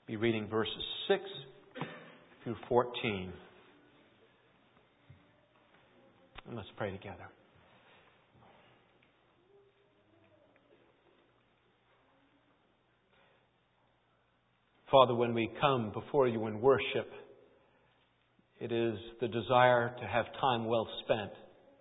be reading verses 6 through 14. And let's pray together. Father, when we come before you in worship, it is the desire to have time well spent,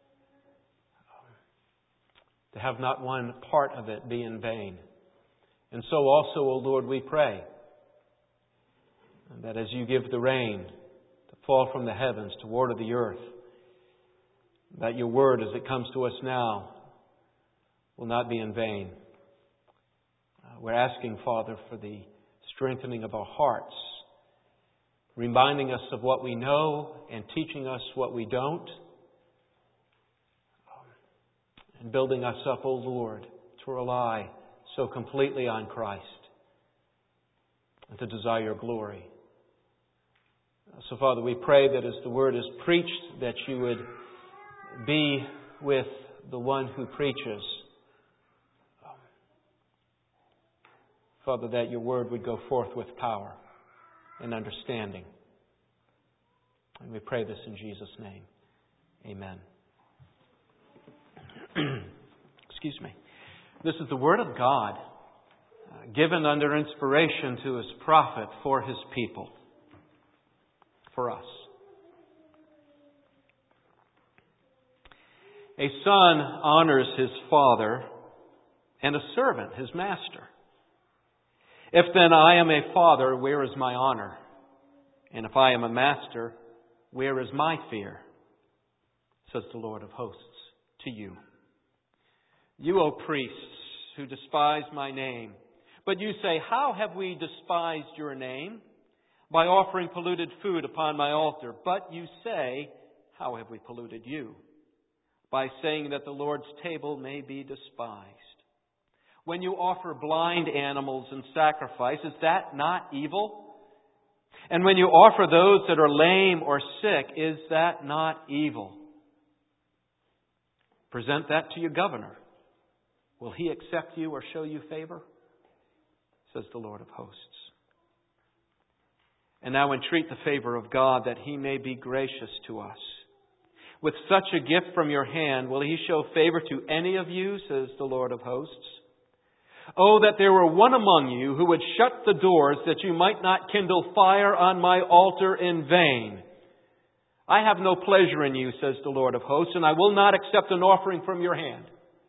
to have not one part of it be in vain. And so also, O Lord, we pray that as you give the rain to fall from the heavens to water the earth, that your word as it comes to us now will not be in vain. We're asking, Father, for the strengthening of our hearts, reminding us of what we know and teaching us what we don't, and building us up, O Lord, to rely so completely on Christ and to desire your glory. So, Father, we pray that as the word is preached, that you would be with the one who preaches. Father, that your word would go forth with power and understanding. And we pray this in Jesus' name. Amen. Excuse me. This is the Word of God, given under inspiration to His prophet for His people, for us. A son honors his father, and a servant his master. If then I am a father, where is my honor? And if I am a master, where is my fear? Says the Lord of hosts to you. You, O priests, who despise my name. But you say, how have we despised your name? By offering polluted food upon my altar. But you say, how have we polluted you? By saying that the Lord's table may be despised. When you offer blind animals in sacrifice, is that not evil? And when you offer those that are lame or sick, is that not evil? Present that to your governor. Will he accept you or show you favor? Says the Lord of hosts. And now entreat the favor of God that He may be gracious to us. With such a gift from your hand, will He show favor to any of you, says the Lord of hosts? Oh, that there were one among you who would shut the doors that you might not kindle fire on my altar in vain. I have no pleasure in you, says the Lord of hosts, and I will not accept an offering from your hand.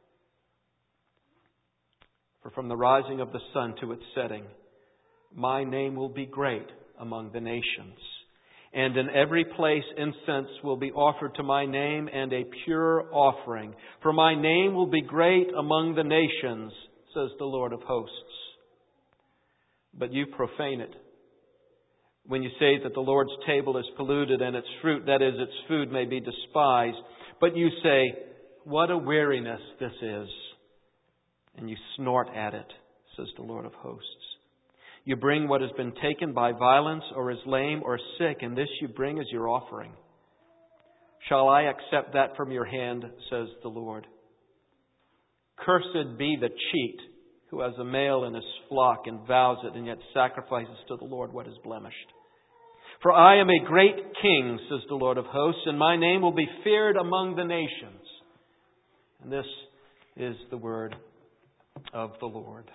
For from the rising of the sun to its setting, my name will be great among the nations. And in every place incense will be offered to my name, and a pure offering. For my name will be great among the nations, says the Lord of hosts. But you profane it. When you say that the Lord's table is polluted and its fruit, that is, its food, may be despised. But you say, what a weariness this is. And you snort at it, says the Lord of hosts. You bring what has been taken by violence or is lame or sick, and this you bring as your offering. Shall I accept that from your hand, says the Lord? Cursed be the cheat who has a male in his flock and vows it and yet sacrifices to the Lord what is blemished. For I am a great king, says the Lord of hosts, and my name will be feared among the nations. And this is the word of the Lord.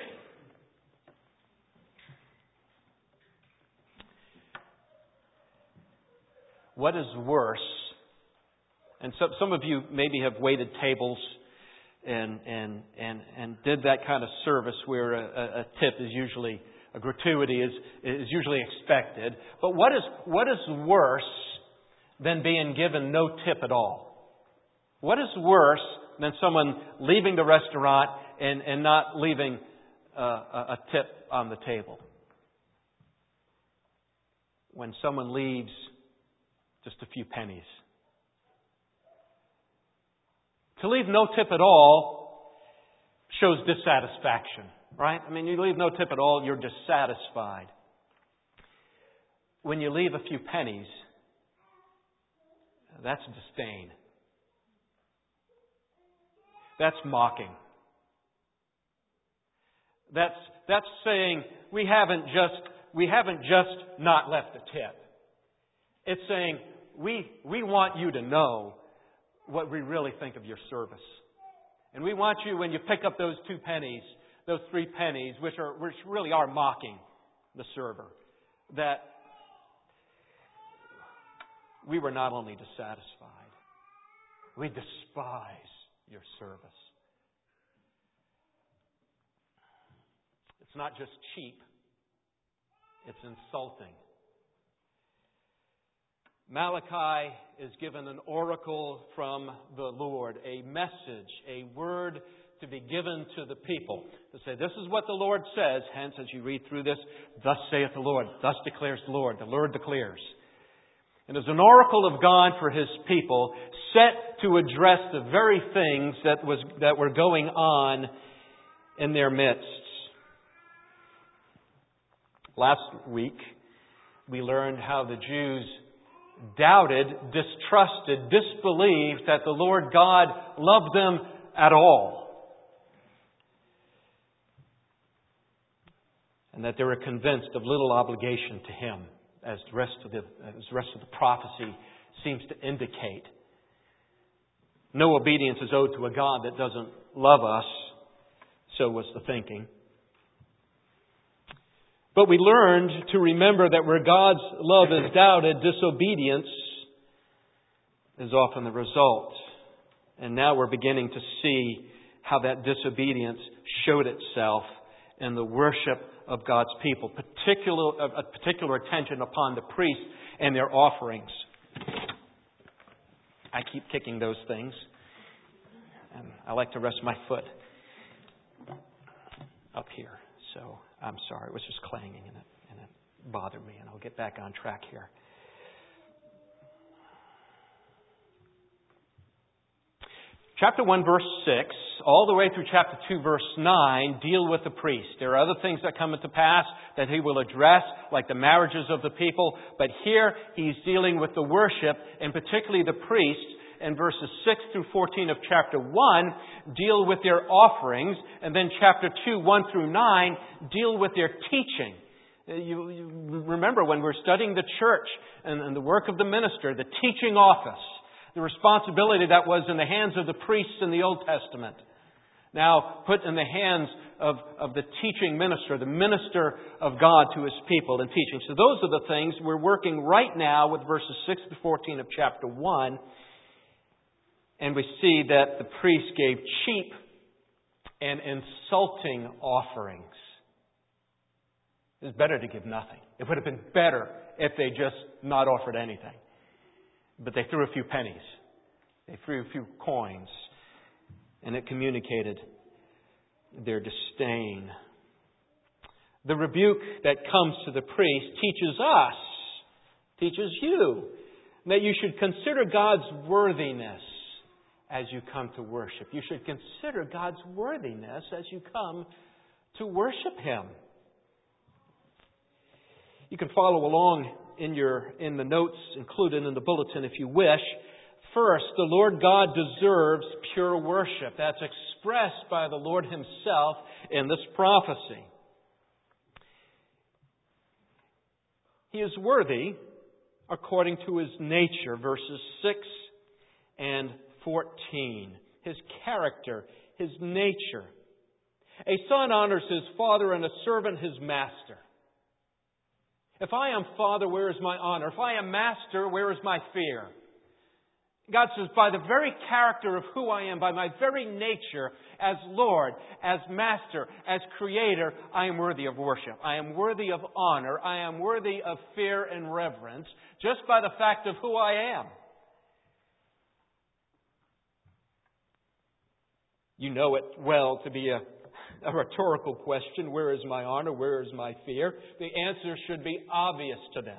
What is worse, and some of you maybe have waited tables and did that kind of service where a tip is usually, a gratuity is usually expected. But what is worse than being given no tip at all? What is worse than someone leaving the restaurant and not leaving a tip on the table? When someone leaves just a few pennies. To leave no tip at all shows dissatisfaction, right? I mean, you leave no tip at all, you're dissatisfied. When you leave a few pennies, that's disdain. That's mocking. That's saying we haven't just we haven't just not left a tip. It's saying, we want you to know what we really think of your service. And we want you, when you pick up those 2 pennies, those 3 pennies, which really are mocking the server, that we were not only dissatisfied, we despise your service. It's not just cheap, it's insulting. Malachi is given an oracle from the Lord, a message, a word to be given to the people. To say, this is what the Lord says. Hence, as you read through this, thus saith the Lord, thus declares the Lord declares. And as an oracle of God for His people, set to address the very things that were going on in their midst. Last week, we learned how the Jews doubted, distrusted, disbelieved that the Lord God loved them at all. And that they were convinced of little obligation to Him, as the rest of the prophecy seems to indicate. No obedience is owed to a God that doesn't love us, so was the thinking. But we learned to remember that where God's love is doubted, disobedience is often the result. And now we're beginning to see how that disobedience showed itself in the worship of God's people. Particular attention upon the priests and their offerings. I keep kicking those things. And I like to rest my foot up here. So I'm sorry, it was just clanging and it bothered me, and I'll get back on track here. Chapter 1, verse 6, all the way through chapter 2, verse 9, deal with the priest. There are other things that come into pass that he will address, like the marriages of the people, but here he's dealing with the worship, and particularly the priests. And verses 6 through 14 of chapter 1 deal with their offerings. And then chapter 2, 1 through 9 deal with their teaching. You remember when we're studying the church and the work of the minister, the teaching office, the responsibility that was in the hands of the priests in the Old Testament, now put in the hands of the teaching minister, the minister of God to His people in teaching. So those are the things we're working right now with verses 6 to 14 of chapter 1. And we see that the priests gave cheap and insulting offerings. It was better to give nothing. It would have been better if they just not offered anything. But they threw a few pennies. They threw a few coins. And it communicated their disdain. The rebuke that comes to the priest teaches you, that you should consider God's worthiness as you come to worship. You should consider God's worthiness as you come to worship Him. You can follow along in the notes included in the bulletin if you wish. First, the Lord God deserves pure worship. That's expressed by the Lord Himself in this prophecy. He is worthy according to His nature, verses 6 and 14. His character, His nature. A son honors his father and a servant his master. If I am father, where is my honor? If I am master, where is my fear? God says, by the very character of who I am, by my very nature as Lord, as Master, as Creator, I am worthy of worship. I am worthy of honor. I am worthy of fear and reverence just by the fact of who I am. You know it well to be a rhetorical question. Where is my honor? Where is my fear? The answer should be obvious to them.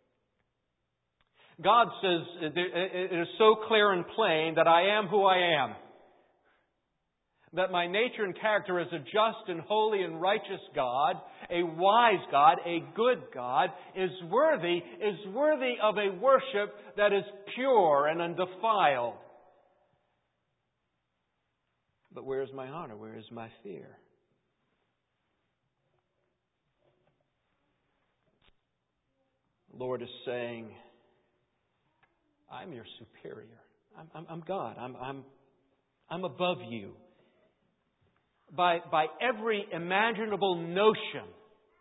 God says it is so clear and plain that I am who I am. That my nature and character as a just and holy and righteous God, a wise God, a good God, is worthy of a worship that is pure and undefiled. But where is my honor? Where is my fear? Lord is saying, I'm your superior. I'm God. I'm above you. By every imaginable notion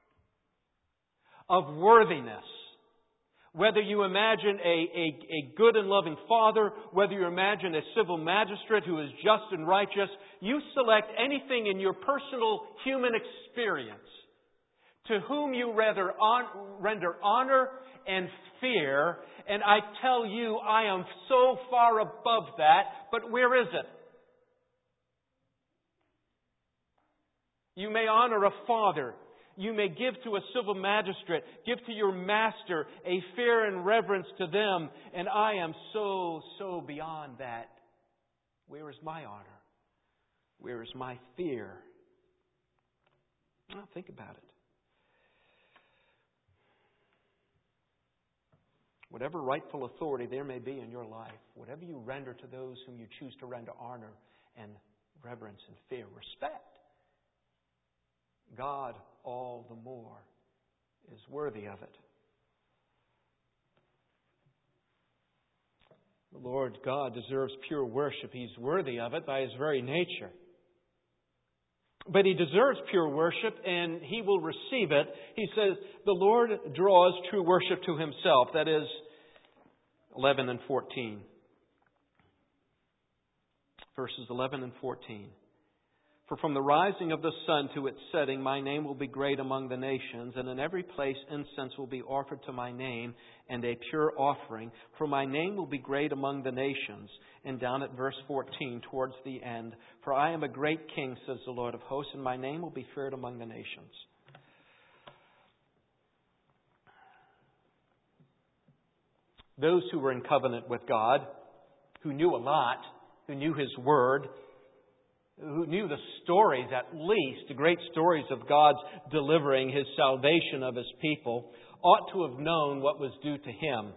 of worthiness, whether you imagine a good and loving father, whether you imagine a civil magistrate who is just and righteous, you select anything in your personal human experience to whom you render honor and fear, and I tell you, I am so far above that, but where is it? You may honor a father. You may give to a civil magistrate. Give to your master a fear and reverence to them. And I am so beyond that. Where is my honor? Where is my fear? Well, think about it. Whatever rightful authority there may be in your life, whatever you render to those whom you choose to render honor and reverence and fear, respect, God all the more is worthy of it. The Lord God deserves pure worship. He's worthy of it by His very nature. But He deserves pure worship and He will receive it. He says, the Lord draws true worship to Himself. That is 11 and 14. Verses 11 and 14. For from the rising of the sun to its setting, my name will be great among the nations, and in every place incense will be offered to my name, and a pure offering. For my name will be great among the nations. And down at verse 14, towards the end, for I am a great king, says the Lord of hosts, and my name will be feared among the nations. Those who were in covenant with God, who knew a lot, who knew His Word, who knew the stories, at least, the great stories of God's delivering His salvation of His people, ought to have known what was due to Him.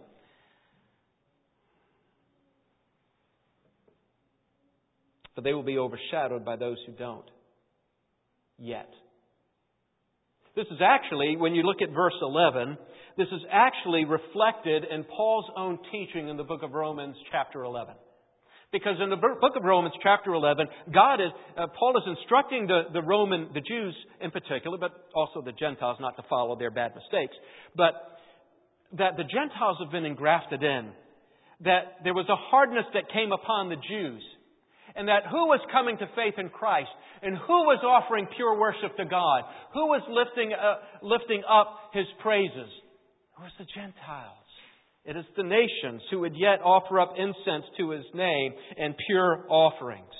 But they will be overshadowed by those who don't. Yet. This is actually, when you look at verse 11, this is actually reflected in Paul's own teaching in the book of Romans chapter 11. Because in the book of Romans, chapter 11, Paul is instructing the Jews in particular, but also the Gentiles not to follow their bad mistakes, but that the Gentiles have been engrafted in, that there was a hardness that came upon the Jews, and that who was coming to faith in Christ, and who was offering pure worship to God, who was lifting up His praises? It was the Gentiles. It is the nations who would yet offer up incense to His name and pure offerings.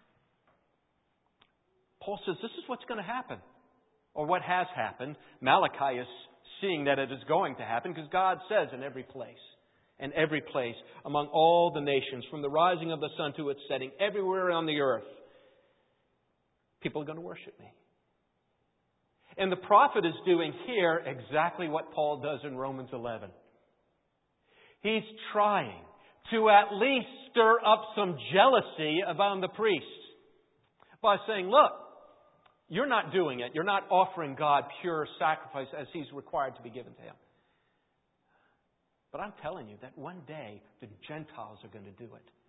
Paul says this is what's going to happen, or what has happened. Malachi is seeing that it is going to happen because God says in every place, among all the nations, from the rising of the sun to its setting, everywhere on the earth, people are going to worship me. And the prophet is doing here exactly what Paul does in Romans 11. He's trying to at least stir up some jealousy among the priests by saying, look, you're not doing it. You're not offering God pure sacrifice as He's required to be given to Him. But I'm telling you that one day the Gentiles are going to do it.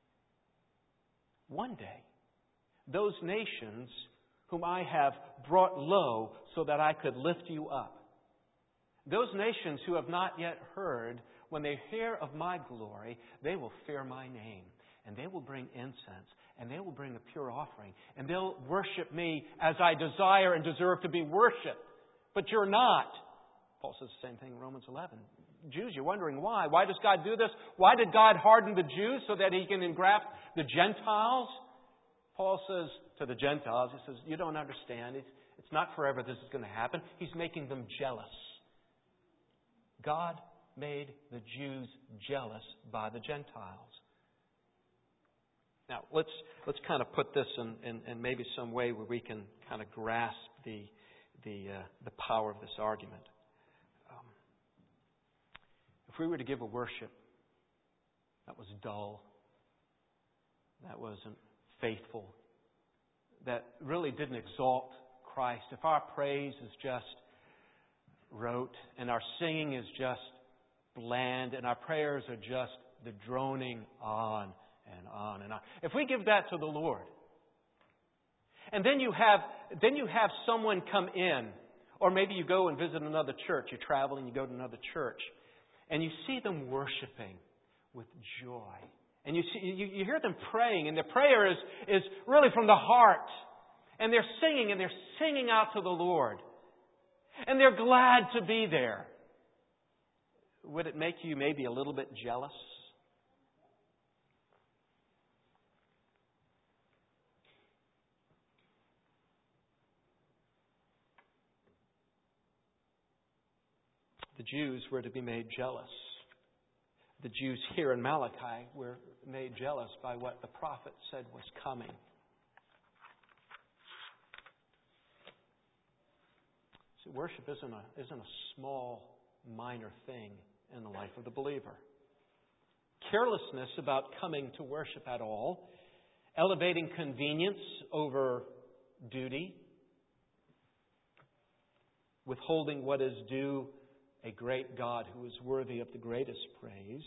One day. Those nations whom I have brought low so that I could lift you up. Those nations who have not yet heard, when they hear of my glory, they will fear my name. And they will bring incense. And they will bring a pure offering. And they'll worship me as I desire and deserve to be worshipped. But you're not. Paul says the same thing in Romans 11. Jews, you're wondering why. Why does God do this? Why did God harden the Jews so that He can engraft the Gentiles? Paul says to the Gentiles, he says, you don't understand. It's not forever this is going to happen. He's making them jealous. God made the Jews jealous by the Gentiles. Now, let's kind of put this in maybe some way where we can kind of grasp the power of this argument. If we were to give a worship that was dull, that wasn't faithful, that really didn't exalt Christ, if our praise is just rote and our singing is just bland, and our prayers are just the droning on and on and on. If we give that to the Lord, and then you have someone come in, or maybe you go and visit another church. You're traveling, you go to another church, and you see them worshiping with joy. And you hear them praying, and their prayer is really from the heart. And they're singing out to the Lord. And they're glad to be there. Would it make you maybe a little bit jealous? The Jews were to be made jealous. The Jews here in Malachi were made jealous by what the prophet said was coming. See, worship isn't a small, minor thing in the life of the believer. Carelessness about coming to worship at all, elevating convenience over duty, withholding what is due a great God who is worthy of the greatest praise,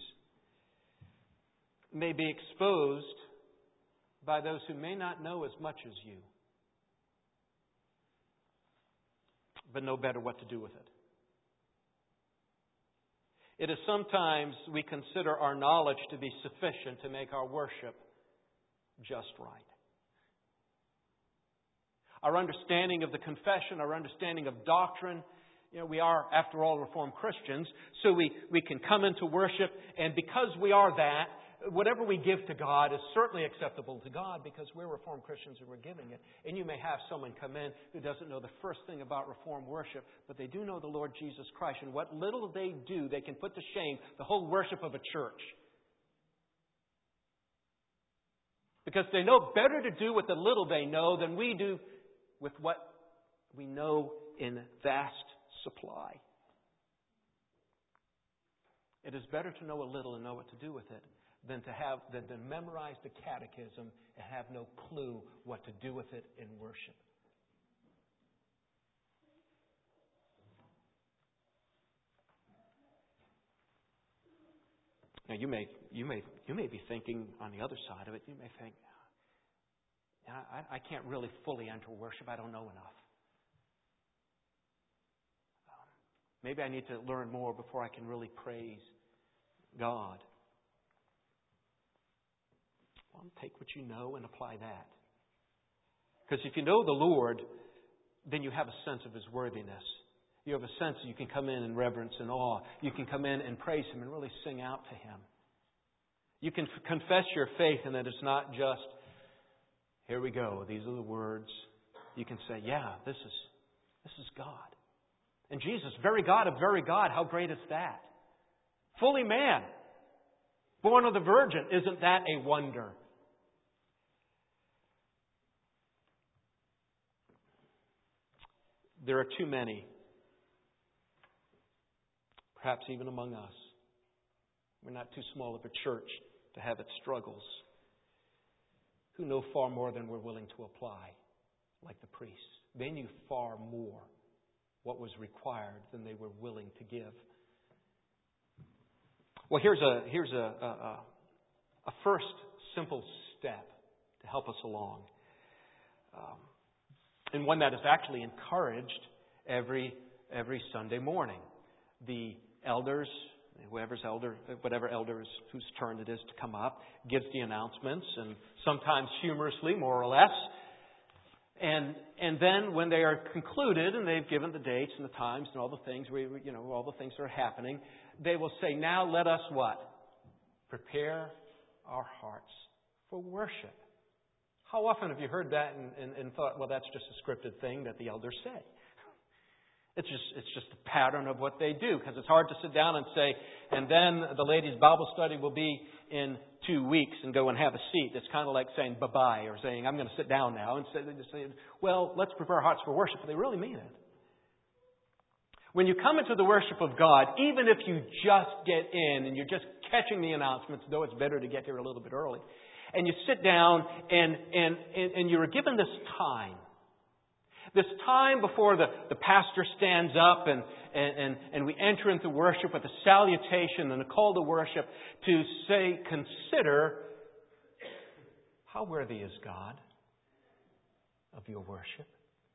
may be exposed by those who may not know as much as you, but know better what to do with it. It is sometimes we consider our knowledge to be sufficient to make our worship just right. Our understanding of the confession, our understanding of doctrine, we are, after all, Reformed Christians, so we can come into worship, and because we are that, whatever we give to God is certainly acceptable to God because we're Reformed Christians and we're giving it. And you may have someone come in who doesn't know the first thing about Reformed worship, but they do know the Lord Jesus Christ. And what little they do, they can put to shame the whole worship of a church. Because they know better to do with the little they know than we do with what we know in vast supply. It is better to know a little and know what to do with it than to memorize the catechism and have no clue what to do with it in worship. Now you may be thinking on the other side of it. You may think, I can't really fully enter worship. I don't know enough. Maybe I need to learn more before I can really praise God. Well, take what you know and apply that. Because if you know the Lord, then you have a sense of His worthiness. You have a sense that you can come in reverence and awe. You can come in and praise Him and really sing out to Him. You can confess your faith and that it's not just, here we go, these are the words. You can say, yeah, this is God. And Jesus, very God of very God, how great is that? Fully man, born of the Virgin, isn't that a wonder? There are too many, perhaps even among us. We're not too small of a church to have its struggles, who know far more than we're willing to apply, like the priests. They knew far more what was required than they were willing to give. Well, here's a first simple step to help us along, and one that is actually encouraged every Sunday morning. The elders, whatever elders whose turn it is to come up, gives the announcements, and sometimes humorously, more or less. And then when they are concluded and they've given the dates and the times and all the things all the things that are happening, they will say, "Now let us what? Prepare our hearts for worship." How often have you heard that and thought, well, that's just a scripted thing that the elders say? It's just a pattern of what they do, because it's hard to sit down and say, and then the ladies' Bible study will be in 2 weeks, and go and have a seat. It's kind of like saying bye-bye or saying, I'm going to sit down now. Instead they just say, well, let's prepare our hearts for worship. But they really mean it. When you come into the worship of God, even if you just get in and you're just catching the announcements, though it's better to get here a little bit early, and you sit down and you're given this time, This time before the pastor stands up and we enter into worship with a salutation and a call to worship to say, consider, how worthy is God of your worship?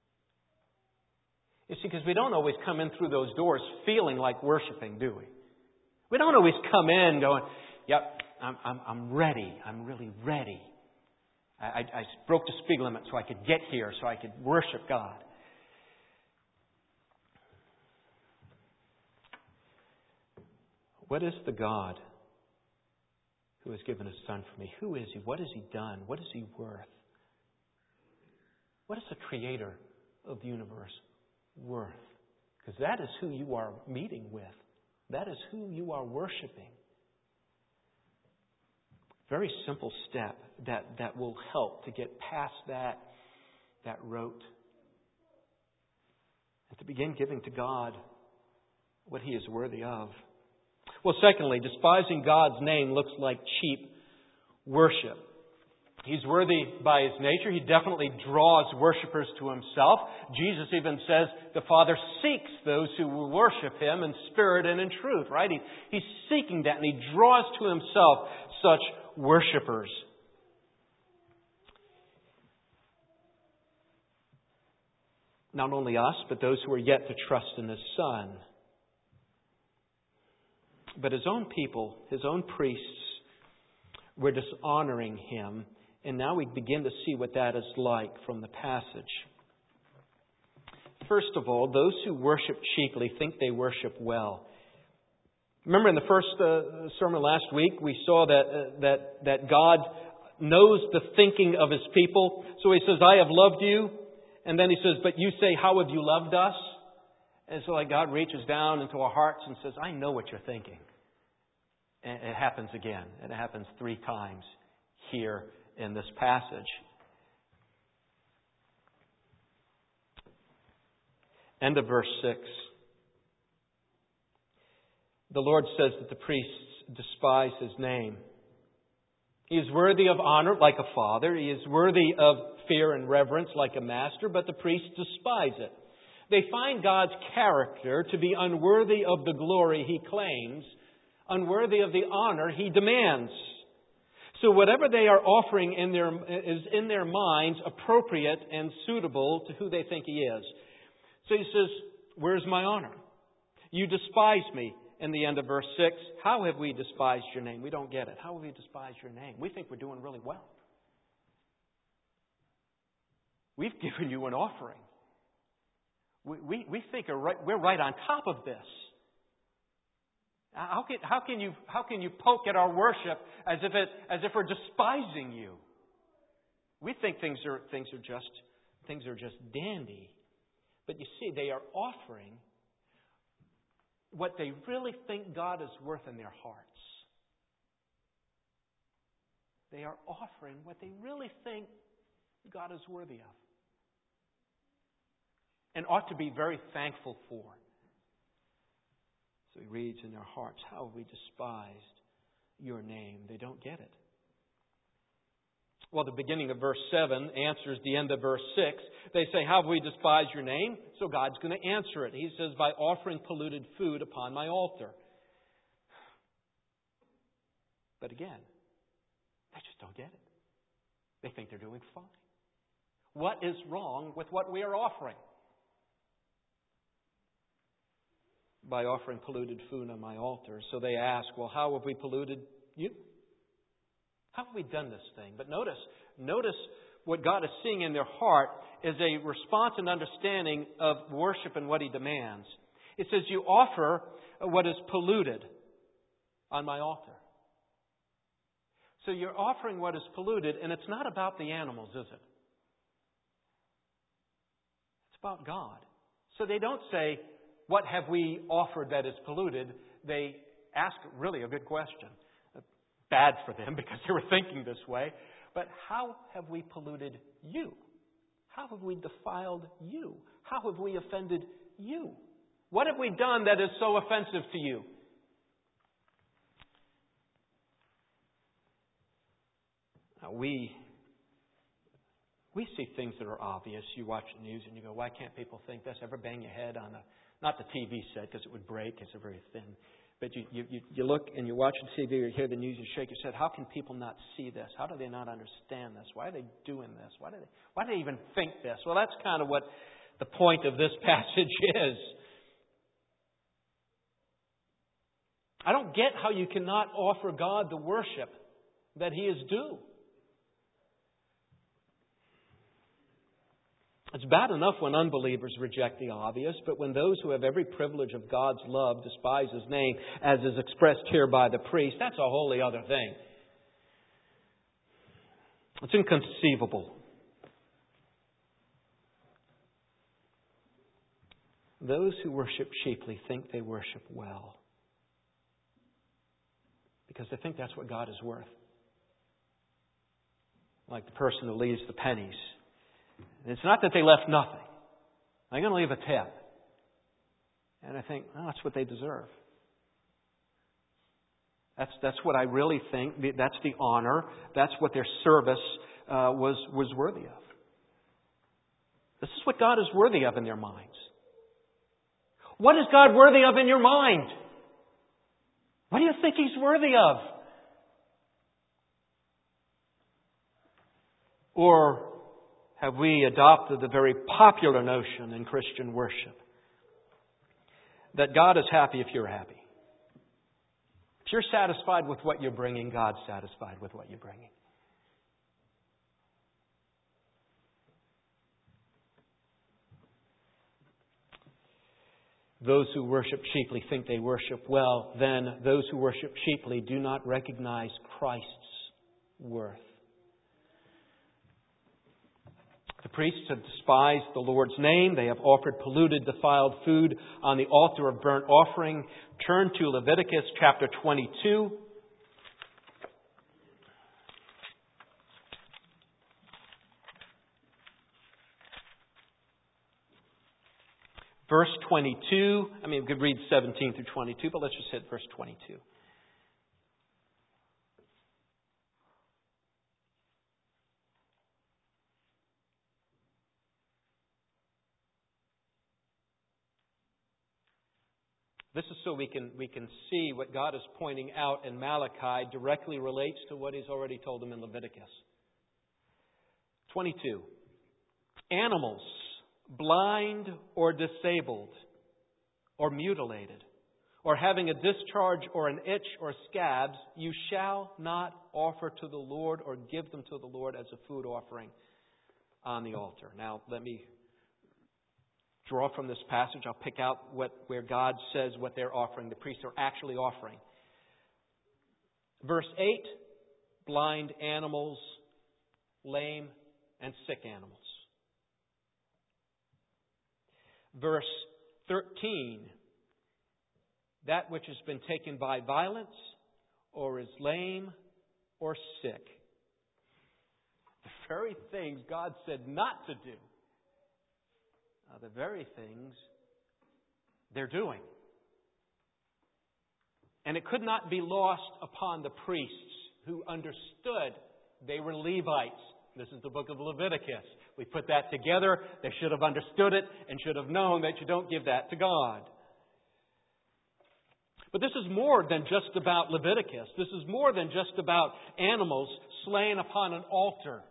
You see, because we don't always come in through those doors feeling like worshiping, do we? We don't always come in going, yep, I'm ready. I'm really ready. I broke the speed limit so I could get here, so I could worship God. What is the God who has given His Son for me? Who is He? What has He done? What is He worth? What is the Creator of the universe worth? Because that is who you are meeting with. That is who you are worshiping. Very simple step that will help to get past that rote. And to begin giving to God what He is worthy of. Well, secondly, despising God's name looks like cheap worship. He's worthy by His nature. He definitely draws worshipers to Himself. Jesus even says the Father seeks those who will worship Him in spirit and in truth, right? He's seeking that, and He draws to Himself such worshipers. Not only us, but those who are yet to trust in His Son. But His own people, His own priests, were dishonoring Him. And now we begin to see what that is like from the passage. First of all, those who worship cheaply think they worship well. Remember in the first sermon last week, we saw that God knows the thinking of His people. So He says, I have loved you. And then He says, but you say, how have you loved us? And so God reaches down into our hearts and says, I know what you're thinking. And it happens again. It happens 3 times here in this passage. End of verse 6. The Lord says that the priests despise His name. He is worthy of honor like a father. He is worthy of fear and reverence like a master, but the priests despise it. They find God's character to be unworthy of the glory He claims, unworthy of the honor He demands. So whatever they are offering is in their minds appropriate and suitable to who they think He is. So He says, where's my honor? You despise me. In the end of verse 6, how have we despised your name? We don't get it. How have we despised your name? We think we're doing really well. We've given you an offering. We think we're right on top of this. How can you poke at our worship as if we're despising you? We think things are just dandy. But you see, they are offering what they really think God is worth in their hearts. They are offering what they really think God is worthy of. And ought to be very thankful for. So He reads in their hearts, how have we despised your name? They don't get it. Well, the beginning of verse 7 answers the end of verse 6. They say, how have we despised your name? So God's going to answer it. He says, by offering polluted food upon my altar. But again, they just don't get it. They think they're doing fine. What is wrong with what we are offering? By offering polluted food on my altar. So they ask, well, how have we polluted you? How have we done this thing? But notice what God is seeing in their heart is a response and understanding of worship and what He demands. It says, you offer what is polluted on my altar. So you're offering what is polluted, and it's not about the animals, is it? It's about God. So they don't say, what have we offered that is polluted? They ask really a good question. Bad for them because they were thinking this way. But how have we polluted you? How have we defiled you? How have we offended you? What have we done that is so offensive to you? Now we We see things that are obvious. You watch the news and you go, why can't people think this? Ever bang your head on not the TV set because it would break, it's very thin. But you look and you watch the TV or you hear the news, you shake your head. How can people not see this? How do they not understand this? Why are they doing this? Why do they even think this? Well, that's kind of what the point of this passage is. I don't get how you cannot offer God the worship that He is due. It's bad enough when unbelievers reject the obvious, but when those who have every privilege of God's love despise His name, as is expressed here by the priest, that's a wholly other thing. It's inconceivable. Those who worship cheaply think they worship well, because they think that's what God is worth. Like the person who leaves the pennies. It's not that they left nothing. They're going to leave a tip. And I think, oh, that's what they deserve. That's what I really think. That's the honor. That's what their service was worthy of. This is what God is worthy of in their minds. What is God worthy of in your mind? What do you think He's worthy of? Or have we adopted the very popular notion in Christian worship that God is happy if you're happy? If you're satisfied with what you're bringing, God's satisfied with what you're bringing. Those who worship cheaply think they worship well. Then those who worship cheaply do not recognize Christ's worth. The priests have despised the Lord's name. They have offered polluted, defiled food on the altar of burnt offering. Turn to Leviticus chapter 22. Verse 22. We could read 17 through 22, but let's just hit verse 22. This is so we can see what God is pointing out in Malachi directly relates to what He's already told them in Leviticus. 22. Animals, blind or disabled or mutilated, or having a discharge or an itch or scabs, you shall not offer to the Lord or give them to the Lord as a food offering on the altar. Now, let me draw from this passage. I'll pick out where God says what they're offering. The priests are actually offering. Verse 8, blind animals, lame and sick animals. Verse 13, that which has been taken by violence or is lame or sick. The very things God said not to do are the very things they're doing. And it could not be lost upon the priests who understood they were Levites. This is the book of Leviticus. We put that together. They should have understood it and should have known that you don't give that to God. But this is more than just about Leviticus. This is more than just about animals slain upon an altar.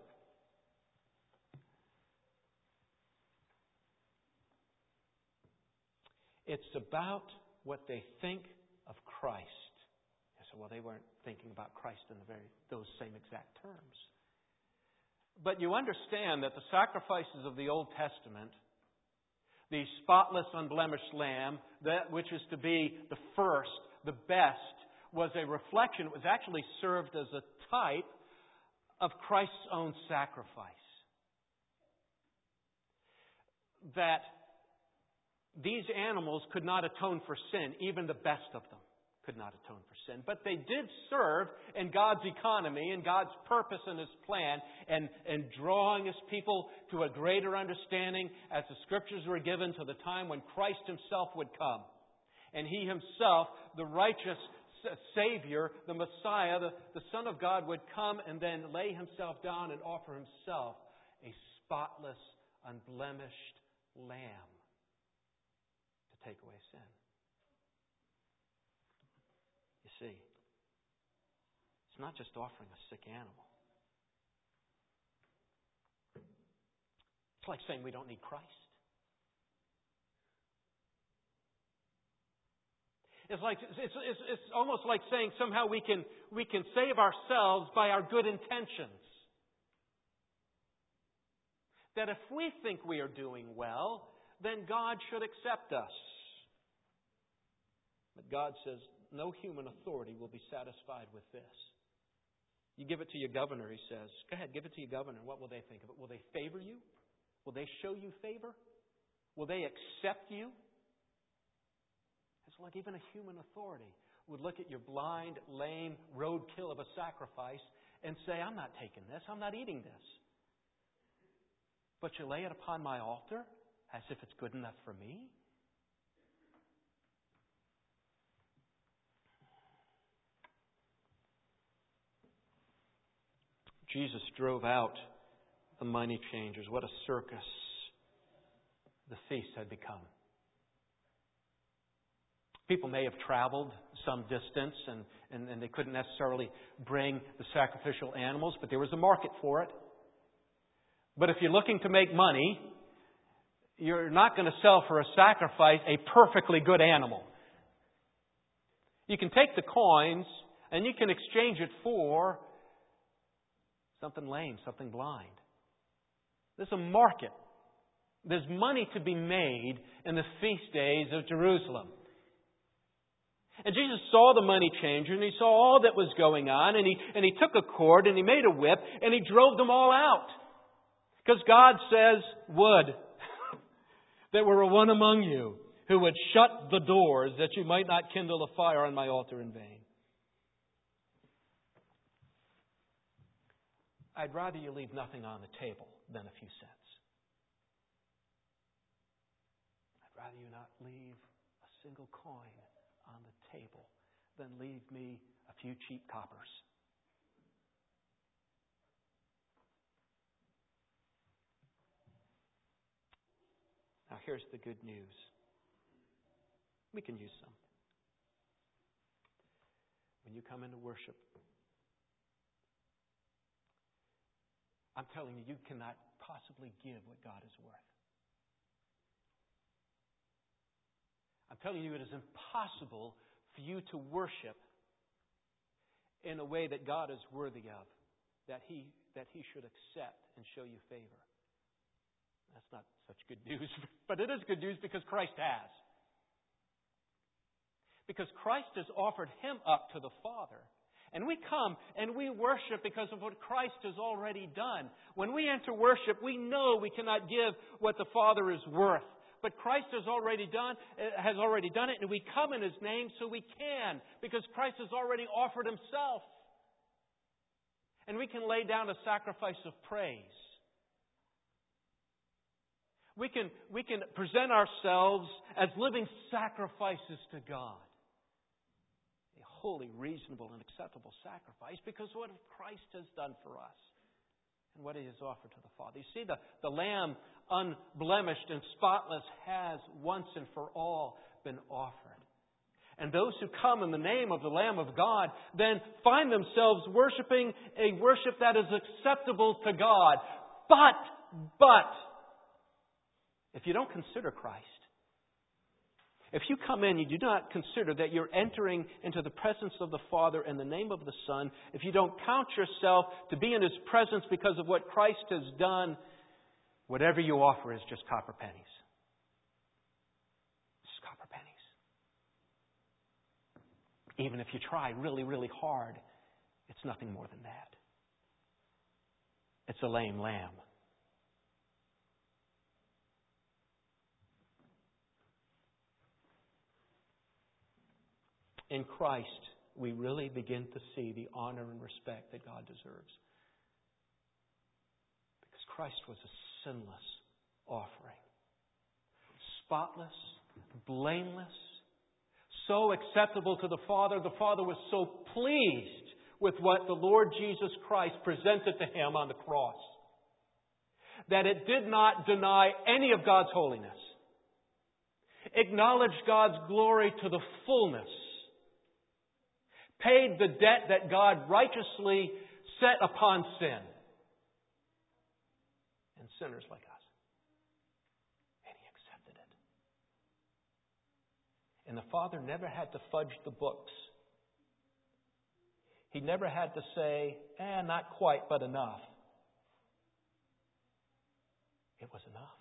It's about what they think of Christ. I said, well, they weren't thinking about Christ in those same exact terms. But you understand that the sacrifices of the Old Testament, the spotless, unblemished lamb, that which is to be the first, the best, was a reflection. It was actually served as a type of Christ's own sacrifice. That these animals could not atone for sin. Even the best of them could not atone for sin. But they did serve in God's economy and God's purpose and His plan and drawing His people to a greater understanding as the Scriptures were given to the time when Christ Himself would come. And He Himself, the righteous Savior, the Messiah, the Son of God, would come and then lay Himself down and offer Himself a spotless, unblemished lamb to take away sin. You see, it's not just offering a sick animal. It's like saying we don't need Christ. It's almost like saying somehow we can save ourselves by our good intentions. That if we think we are doing well, then God should accept us. But God says no human authority will be satisfied with this. You give it to your governor, he says. Go ahead, give it to your governor. What will they think of it? Will they favor you? Will they show you favor? Will they accept you? It's like even a human authority would look at your blind, lame roadkill of a sacrifice and say, I'm not taking this. I'm not eating this. But you lay it upon my altar as if it's good enough for me? Jesus drove out the money changers. What a circus the feast had become. People may have traveled some distance and they couldn't necessarily bring the sacrificial animals, but there was a market for it. But if you're looking to make money, you're not going to sell for a sacrifice a perfectly good animal. You can take the coins and you can exchange it for something lame, something blind. There's a market. There's money to be made in the feast days of Jerusalem. And Jesus saw the money changer and he saw all that was going on and he took a cord and he made a whip and he drove them all out. Because God says, would that were one among you who would shut the doors that you might not kindle a fire on my altar in vain. I'd rather you leave nothing on the table than a few cents. I'd rather you not leave a single coin on the table than leave me a few cheap coppers. Now here's the good news. We can use some. When you come into worship, I'm telling you, you cannot possibly give what God is worth. I'm telling you, it is impossible for you to worship in a way that God is worthy of, that He should accept and show you favor. That's not such good news, but it is good news because Christ has. Because Christ has offered Him up to the Father. And we come and we worship because of what Christ has already done. When we enter worship, we know we cannot give what the Father is worth. But Christ has already done it, and we come in His name so we can, because Christ has already offered Himself. And we can lay down a sacrifice of praise. We can present ourselves as living sacrifices to God. A holy, reasonable, and acceptable sacrifice because of what Christ has done for us and what He has offered to the Father. You see, the Lamb, unblemished and spotless, has once and for all been offered. And those who come in the name of the Lamb of God then find themselves worshiping a worship that is acceptable to God. But, if you don't consider Christ, if you come in, you do not consider that you're entering into the presence of the Father in the name of the Son, if you don't count yourself to be in His presence because of what Christ has done, whatever you offer is just copper pennies. Just copper pennies. Even if you try really, really hard, it's nothing more than that. It's a lame lamb. In Christ, we really begin to see the honor and respect that God deserves. Because Christ was a sinless offering. Spotless, blameless, so acceptable to the Father. The Father was so pleased with what the Lord Jesus Christ presented to Him on the cross. that it did not deny any of God's holiness. Acknowledged God's glory to the fullness. Paid the debt that God righteously set upon sin and sinners like us. And He accepted it. And the Father never had to fudge the books. He never had to say, not quite, but enough. It was enough.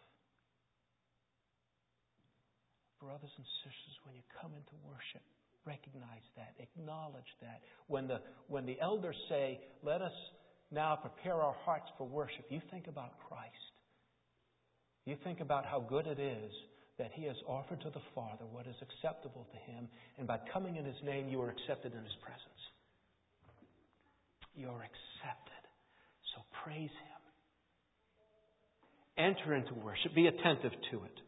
Brothers and sisters, when you come into worship, recognize that, acknowledge that. When the elders say, let us now prepare our hearts for worship, you think about Christ. You think about how good it is that He has offered to the Father what is acceptable to Him, and by coming in His name, you are accepted in His presence. You are accepted. So praise Him. Enter into worship. Be attentive to it.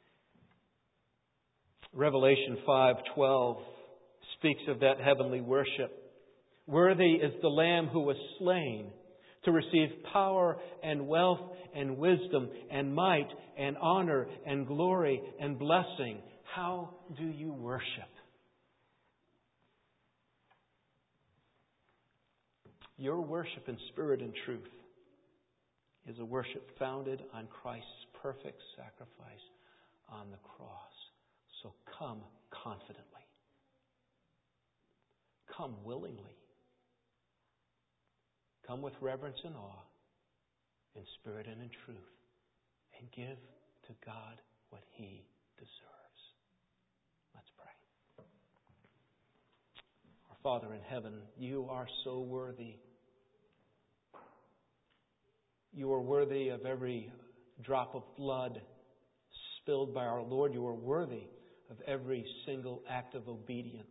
Revelation 5:12 speaks of that heavenly worship. Worthy is the Lamb who was slain to receive power and wealth and wisdom and might and honor and glory and blessing. How do you worship? Your worship in spirit and truth is a worship founded on Christ's perfect sacrifice on the cross. So come confidently. Come willingly. Come with reverence and awe, in spirit and in truth, and give to God what He deserves. Let's pray. Our Father in heaven, You are so worthy. You are worthy of every drop of blood spilled by our Lord. You are worthy of every single act of obedience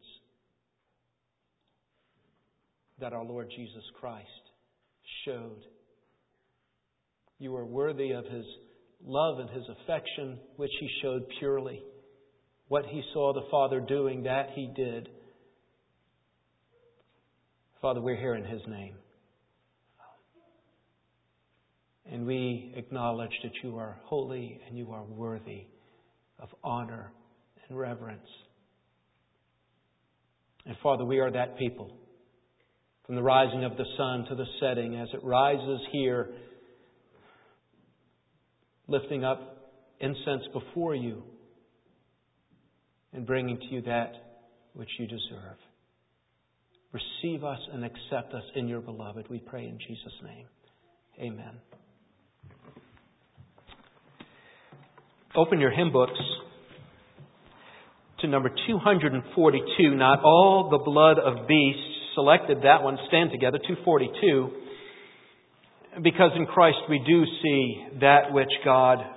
that our Lord Jesus Christ showed. You are worthy of His love and His affection, which He showed purely. What He saw the Father doing, that He did. Father, we're here in His name. And we acknowledge that You are holy and You are worthy of honor and reverence. And Father, we are that people. From the rising of the sun to the setting, as it rises here, lifting up incense before You and bringing to You that which You deserve. Receive us and accept us in Your beloved, we pray in Jesus' name. Amen. Open your hymn books to number 242. Not all the blood of beasts. Selected that one. Stand together. 242. Because in Christ we do see that which God